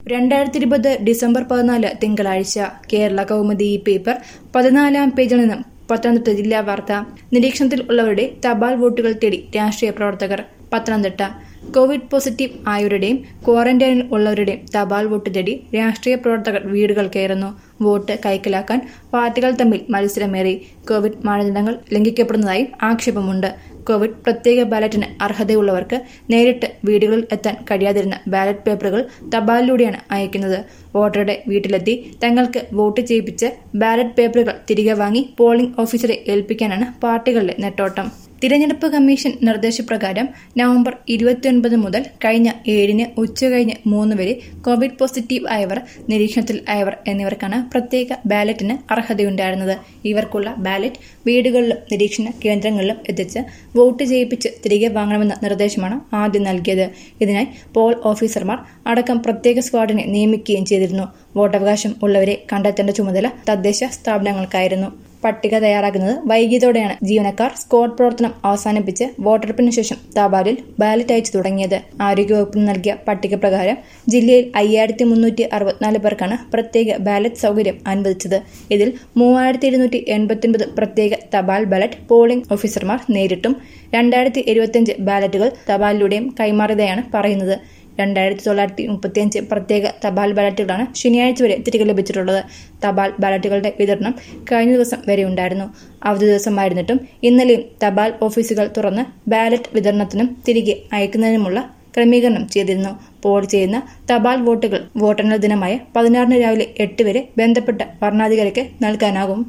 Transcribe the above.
2020 December 14 തിങ്കളാഴ്ച Kerala Kaumudi paper 14-ാം പേജിൽ നിന്നും പത്തനംതിട്ട ജില്ലാ വാർത്ത. നിരീക്ഷണത്തിൽ ഉള്ളവരുടെ തപാൽ വോട്ടുകൾ തേടി രാഷ്ട്രീയ പ്രവർത്തകർ. പത്തനംതിട്ട കോവിഡ് പോസിറ്റീവ് ആയവരുടെയും ക്വാറന്റൈനിൽ ഉള്ളവരുടെയും തപാൽ വോട്ട് തേടി രാഷ്ട്രീയ പ്രവർത്തകർ വീടുകൾ കയറുന്നു. വോട്ട് കൈക്കലാക്കാൻ പാർട്ടികൾ തമ്മിൽ മത്സരമേറി. കോവിഡ് മാനദണ്ഡങ്ങൾ ലംഘിക്കപ്പെടുന്നതായും ആക്ഷേപമുണ്ട്. കോവിഡ് പ്രത്യേക ബാലറ്റിന് അർഹതയുള്ളവർക്ക് നേരിട്ട് വീടുകളിൽ എത്താൻ കഴിയാതിരുന്ന ബാലറ്റ് പേപ്പറുകൾ തപാലിലൂടെയാണ് അയക്കുന്നത്. വോട്ടറുടെ വീട്ടിലെത്തി തങ്ങൾക്ക് വോട്ട് ചെയ്യിപ്പിച്ച് ബാലറ്റ് പേപ്പറുകൾ തിരികെ വാങ്ങി പോളിംഗ് ഓഫീസറെ ഏൽപ്പിക്കാനാണ് പാർട്ടികളുടെ നെട്ടോട്ടം. തിരഞ്ഞെടുപ്പ് കമ്മീഷൻ നിർദ്ദേശപ്രകാരം നവംബർ 29 മുതൽ കഴിഞ്ഞ 7-ന് ഉച്ചകഴിഞ്ഞ് 3 വരെ കോവിഡ് പോസിറ്റീവ് ആയവർ, നിരീക്ഷണത്തിൽ ആയവർ എന്നിവർക്കാണ് പ്രത്യേക ബാലറ്റിന് അർഹതയുണ്ടായിരുന്നത്. ഇവർക്കുള്ള ബാലറ്റ് വീടുകളിലും നിരീക്ഷണ കേന്ദ്രങ്ങളിലും എത്തിച്ച് വോട്ട് ചെയ്യിപ്പിച്ച് തിരികെ വാങ്ങണമെന്ന നിർദ്ദേശമാണ് ആദ്യം നൽകിയത്. ഇതിനായി പോൾ ഓഫീസർമാർ അടക്കം പ്രത്യേക സ്ക്വാഡിനെ നിയമിക്കുകയും ചെയ്തിരുന്നു. വോട്ടവകാശം ഉള്ളവരെ കണ്ടെത്തേണ്ട ചുമതല തദ്ദേശ സ്ഥാപനങ്ങൾക്കായിരുന്നു. പട്ടിക തയ്യാറാക്കുന്നത് വൈകിയതോടെയാണ് ജീവനക്കാർ സ്ക്വാഡ് പ്രവർത്തനം അവസാനിപ്പിച്ച് വോട്ടെടുപ്പിന് ശേഷം തപാലിൽ ബാലറ്റ് അയച്ചു തുടങ്ങിയത്. ആരോഗ്യവകുപ്പിന് നൽകിയ പട്ടിക പ്രകാരം ജില്ലയിൽ 5364 പേർക്കാണ് പ്രത്യേക ബാലറ്റ് സൗകര്യം അനുവദിച്ചത്. ഇതിൽ 3789 പ്രത്യേക തപാൽ ബാലറ്റ് പോളിംഗ് ഓഫീസർമാർ നേരിട്ടും 2075 ബാലറ്റുകൾ തപാലിലൂടെയും കൈമാറിയതായാണ് പറയുന്നത്. 2935 പ്രത്യേക തപാൽ ബാലറ്റുകളാണ് ശനിയാഴ്ച വരെ തിരികെ ലഭിച്ചിട്ടുള്ളത്. തപാൽ ബാലറ്റുകളുടെ വിതരണം കഴിഞ്ഞ ദിവസം വരെ ഉണ്ടായിരുന്നു. അവധി ദിവസമായിരുന്നിട്ടും ഇന്നലെയും തപാൽ ഓഫീസുകൾ തുറന്ന് ബാലറ്റ് വിതരണത്തിനും തിരികെ അയക്കുന്നതിനുമുള്ള ക്രമീകരണം ചെയ്തിരുന്നു. പോൾ ചെയ്യുന്ന തപാൽ വോട്ടുകൾ വോട്ടെണ്ണൽ ദിനമായ 16-ന് രാവിലെ 8 വരെ ബന്ധപ്പെട്ട ഭരണാധികാരിക്ക് നൽകാനാകും.